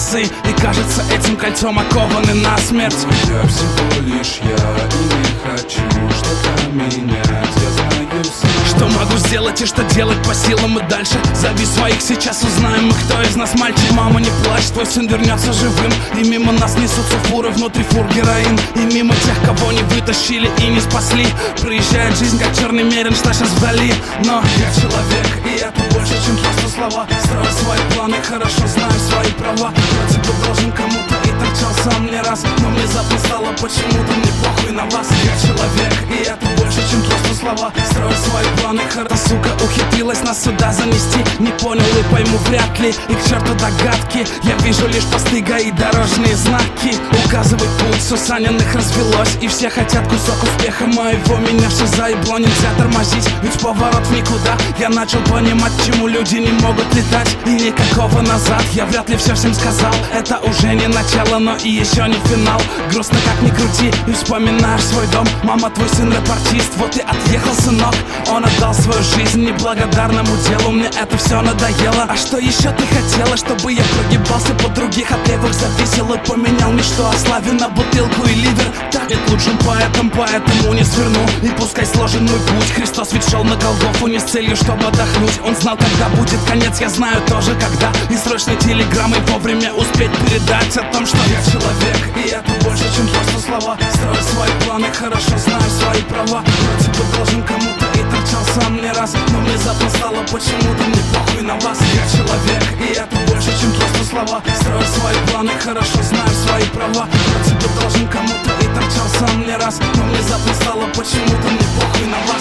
часы, и кажется, этим кольцом окованы насмерть. Но я всего лишь я, и не хочу что-то менять. Я знаю сам, что могу сделать и что делать по силам и дальше. Зови своих, сейчас узнаем мы, кто из нас мальчик. Мама, не плачь, твой сын вернется живым. И мимо нас несутся фуры, внутри фур героин. И мимо тех, кого не вытащили и не спасли. Проезжает жизнь, как черный мерин, что сейчас вдали. Но я человек, и это больше, чем просто слова. Строю свои планы, хорошо знаю свои права. Я тебе должен кому-то и торчал сам не раз. Но внезапно стало почему-то мне похуй на вас. Я человек, и это больше, чем просто слова. Строю свои планы, хорошо, сука, ухитрилась нас сюда занести. Не понял и пойму вряд ли, и к черту догадки. Я вижу лишь посты и дорожные знаки. Указывай путь, сусаненных развелось, и все хотят кусок успеха моего. Меня все заебло, нельзя тормозить, ведь поворот в никуда. Я начал понимать, чему люди не могут летать. И никакого назад, я вряд ли все всем сказал. Это уже не начало, но и еще не финал. Грустно как ни крути, и вспоминаешь свой дом. Мама, твой сын рэпартист, вот и отъехал сынок. Он отдал свою жизнь неблагодарному делу. Мне это все надоело. А что еще ты хотела? Чтобы я прогибался под других, от левых зависел и поменял мечту о славе на бутылку и ливер. Так ведь лучшим поэтом, поэтому не сверну. И пускай сложен мой путь, Христос ведь шел на Голгофу не с целью, чтобы отдохнуть. Он знал, когда будет конец, я знаю тоже когда. И срочной телеграммой вовремя успеть передать о том, что я человек, и это больше, чем просто слова. Строю свои планы, хорошо знаю свои права. Я тебе должен кому-то и торчал сам не раз. Но внезапно стало почему-то мне похуй на вас. Я человек, и это больше, чем просто слова. Строю свои планы, хорошо знаю свои права. Я тебе должен кому-то и торчал сам не раз. Но внезапно стало почему-то мне похуй на вас.